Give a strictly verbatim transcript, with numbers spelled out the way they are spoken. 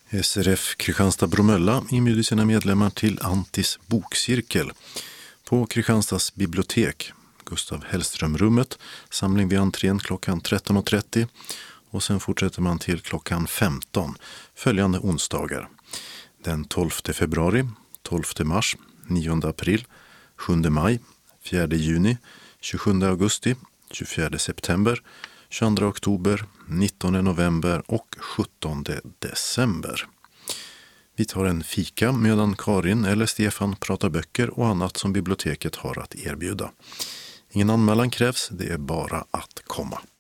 S R F Kristianstad-Bromölla inbjuder sina medlemmar till Antis bokcirkel på Kristianstads bibliotek, Gustav Hellström-rummet, samling vid entrén klockan tretton och trettio och sen fortsätter man till klockan femton följande onsdagar. Den tolfte februari, tolfte mars, nionde april, sjunde maj, fjärde juni, tjugosjunde augusti, tjugofjärde september, tjugoandra oktober, nittonde november och sjuttonde december. Vi tar en fika medan Karin eller Stefan pratar böcker och annat som biblioteket har att erbjuda. Ingen anmälan krävs, det är bara att komma.